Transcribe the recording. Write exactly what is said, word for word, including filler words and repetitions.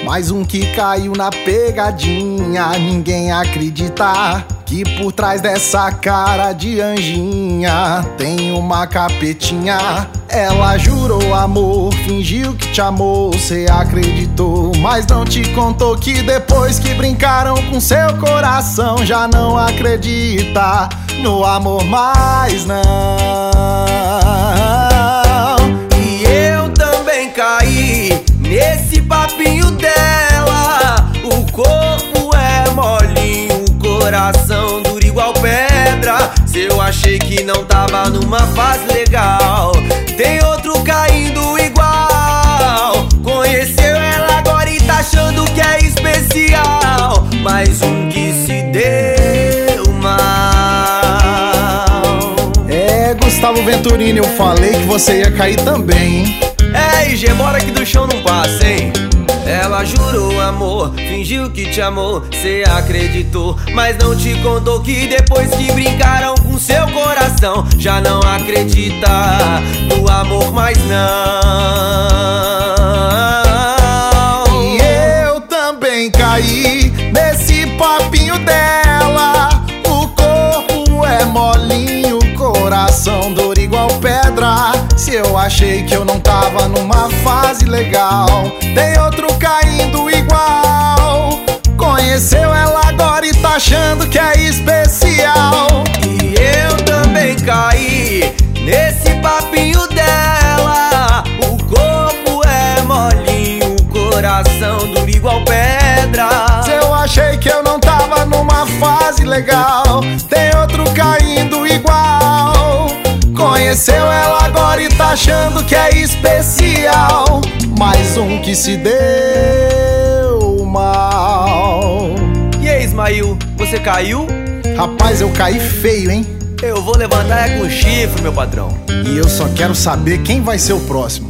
Mais um que caiu na pegadinha. Ninguém acredita que por trás dessa cara de anjinha tem uma capetinha. Ela jurou amor, fingiu que te amou, cê acreditou, mas não te contou que depois que brincaram com seu coração já não acredita no amor mais não. E eu também caí nesse papinho dela. O corpo é molinho, o coração duro igual pedra. Se eu achei que não tava numa fase legal, tem outro caindo igual. Conheceu ela agora e tá achando que é especial. Mais um que se deu mal. É, Gustavo Venturini, eu falei que você ia cair também, hein? É, I G, bora que do chão não passa, hein? Ela jurou amor, fingiu que te amou, cê acreditou, mas não te contou que depois que brincaram com seu coração já não acredita no amor mais não. E eu também caí nesse papinho dela. O corpo é molinho, o coração duro igual pedra. Se eu achei que eu não tava numa fase legal, tem outro caindo igual. Conheceu ela agora e tá achando que é especial. E eu também caí nesse papinho dela. O corpo é molinho, o coração duro igual pedra. Se eu achei que eu não tava numa fase legal, tem outro caindo igual. Conheceu ela agora e tá achando que é especial. Mais um que se deu mal. E aí, Ismael, você caiu? Rapaz, eu caí feio, hein? Eu vou levantar é com chifre, meu patrão. E eu só quero saber quem vai ser o próximo.